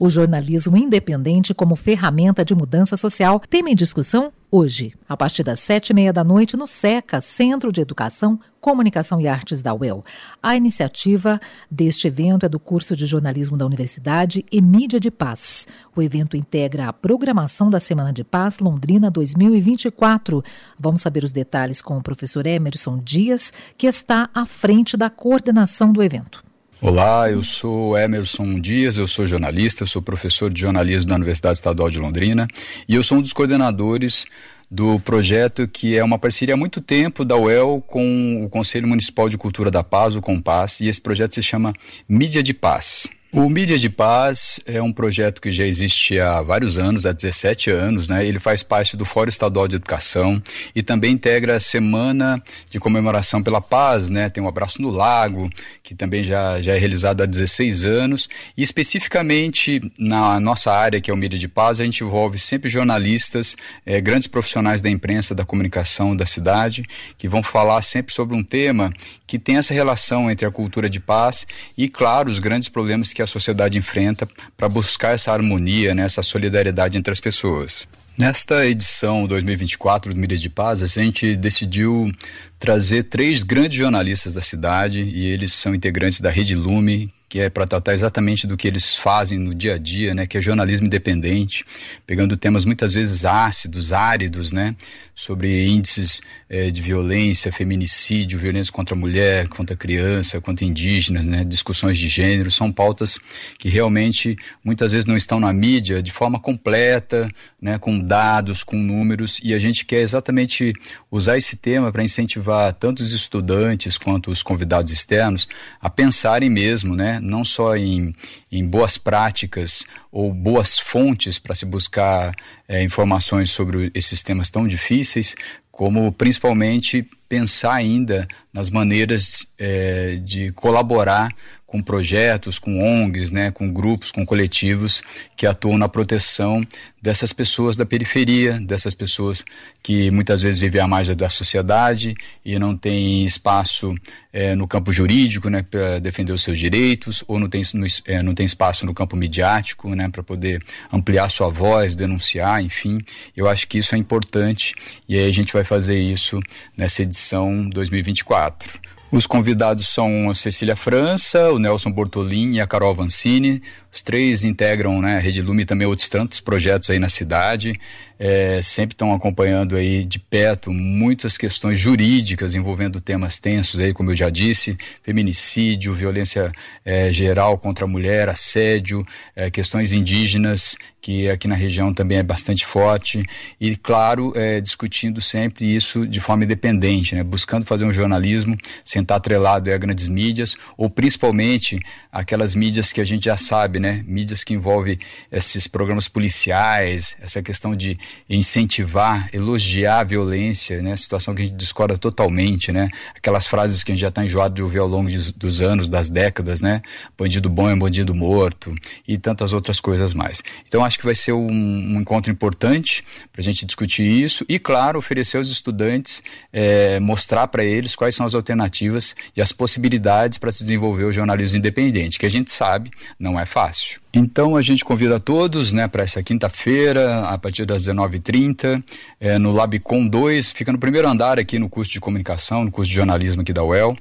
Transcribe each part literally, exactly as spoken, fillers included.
O jornalismo independente como ferramenta de mudança social, tema em discussão hoje, a partir das sete e meia da noite, no SECA, Centro de Educação, Comunicação e Artes da U E L. A iniciativa deste evento é do curso de jornalismo da Universidade e Mídia de Paz. O evento integra a programação da Semana de Paz Londrina dois mil e vinte e quatro. Vamos saber os detalhes com o professor Emerson Dias, que está à frente da coordenação do evento. Olá, eu sou Emerson Dias, eu sou jornalista, eu sou professor de jornalismo da Universidade Estadual de Londrina e eu sou um dos coordenadores do projeto que é uma parceria há muito tempo da U E L com o Conselho Municipal de Cultura da Paz, o COMPAS, e esse projeto se chama Mídia de Paz. O Mídia de Paz é um projeto que já existe há vários anos, há dezessete anos, né? Ele faz parte do Fórum Estadual de Educação e também integra a Semana de Comemoração pela Paz, né? Tem um Abraço no Lago, que também já, já é realizado há dezesseis anos, e especificamente na nossa área, que é o Mídia de Paz, a gente envolve sempre jornalistas, eh, grandes profissionais da imprensa, da comunicação da cidade, que vão falar sempre sobre um tema que tem essa relação entre a cultura de paz e, claro, os grandes problemas que a sociedade enfrenta para buscar essa harmonia, né, essa solidariedade entre as pessoas. Nesta edição dois mil e vinte e quatro do Mídia de Paz, a gente decidiu trazer três grandes jornalistas da cidade e eles são integrantes da Rede Lume, que é para tratar exatamente do que eles fazem no dia a dia, né, que é jornalismo independente, pegando temas muitas vezes ácidos, áridos, né, sobre índices eh, de violência, feminicídio, violência contra a mulher, contra a criança, contra indígenas, né, discussões de gênero, são pautas que realmente muitas vezes não estão na mídia de forma completa, né, com dados, com números, e a gente quer exatamente usar esse tema para incentivar tanto os estudantes quanto os convidados externos a pensarem mesmo, né, não só em, em boas práticas ou boas fontes para se buscar é, informações sobre esses temas tão difíceis, como principalmente pensar ainda nas maneiras é, de colaborar com projetos, com O N Gs, né, com grupos, com coletivos que atuam na proteção dessas pessoas da periferia, dessas pessoas que muitas vezes vivem à margem da sociedade e não têm espaço é, no campo jurídico, né, para defender os seus direitos, ou não tem, no, é, não tem espaço no campo midiático, né, para poder ampliar sua voz, denunciar, enfim. Eu acho que isso é importante e aí a gente vai fazer isso nessa edição dois mil e vinte e quatro. Os convidados são a Cecília França, o Nelson Bortolin e a Carol Vancini. Os três integram, né, a Rede Lume e também outros tantos projetos aí na cidade. É, sempre estão acompanhando aí de perto muitas questões jurídicas envolvendo temas tensos aí, como eu já disse, feminicídio, violência é, geral contra a mulher, assédio, é, questões indígenas, que aqui na região também é bastante forte, e claro, é, discutindo sempre isso de forma independente, né, buscando fazer um jornalismo sem estar atrelado a grandes mídias, ou principalmente aquelas mídias que a gente já sabe, né, mídias que envolvem esses programas policiais, essa questão de incentivar, elogiar a violência, né, situação que a gente discorda totalmente, né, aquelas frases que a gente já está enjoado de ouvir ao longo de, dos anos, das décadas, né, bandido bom é um bandido morto, e tantas outras coisas mais. Então acho que vai ser um, um encontro importante para a gente discutir isso e, claro, oferecer aos estudantes, é, mostrar para eles quais são as alternativas e as possibilidades para se desenvolver o jornalismo independente, que a gente sabe não é fácil. Então a gente convida a todos, né, para essa quinta-feira, a partir das dezenove e trinta, é, no Labcom dois, fica no primeiro andar aqui no curso de comunicação, no curso de jornalismo aqui da U E L,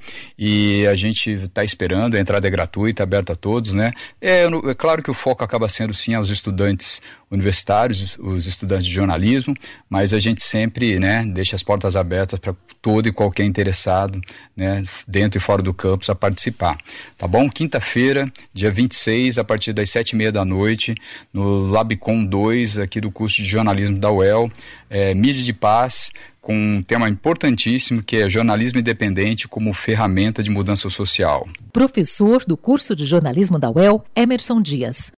e a gente está esperando, a entrada é gratuita, aberta a todos, né? É, é claro que o foco acaba sendo sim aos estudantes universitários, os estudantes de jornalismo, mas a gente sempre, né, deixa as portas abertas para todo e qualquer interessado, né, dentro e fora do campus a participar, tá bom? Quinta-feira, dia vinte e seis, a partir das sete e meia da noite, no Labcom dois, aqui do curso de jornalismo da U E L, é, Mídia de Paz, com um tema importantíssimo que é jornalismo independente como ferramenta de mudança social. Professor do curso de jornalismo da U E L, Emerson Dias.